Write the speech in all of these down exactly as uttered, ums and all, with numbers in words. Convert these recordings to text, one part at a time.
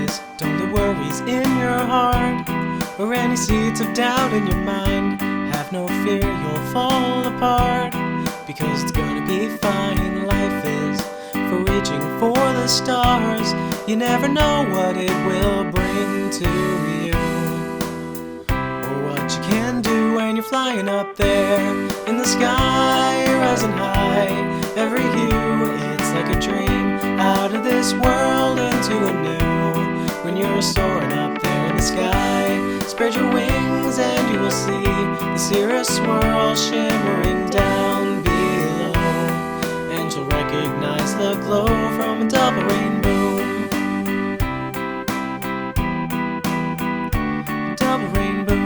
skies. Don't let worries in your heart or any seeds of doubt in your mind. Have no fear, you'll fall apart, because it's gonna be fine. Life is for reaching for the stars. You never know what it will bring to you, or what you can do when you're flying up there in the sky, rising high. Every hue, it's like a dream, out of this world into a new. When you're soaring up there in the sky, spread your wings and you will see the cirrus swirl shimmering down below, and you'll recognize the glow from a double rainbow. Double rainbow.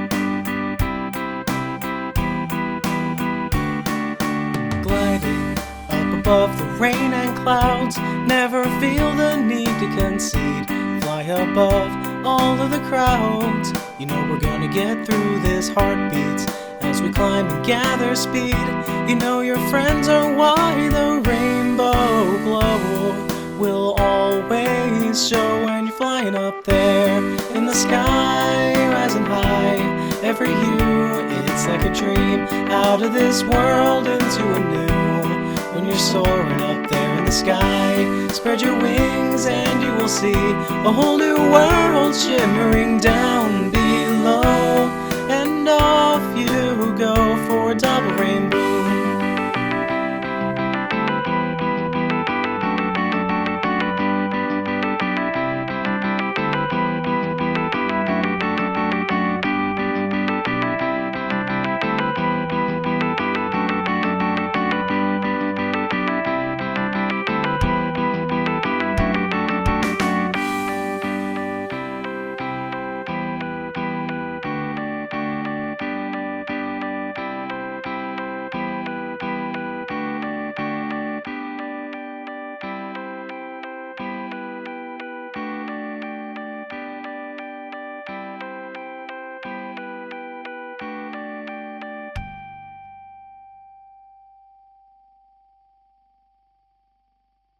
Gliding up above the rain and clouds, never feel the need to concede. Fly above all of the crowds. You know we're gonna get through this. Heartbeats as we climb and gather speed. You know your friends are why the rainbow glow will always show when you're flying up there in the sky, rising high. Every hue, it's like a dream, out of this world into a new. When you're soaring up there in the sky, spread your wings and you will see a whole new world shimmering down below. And off you go for a double rainbow.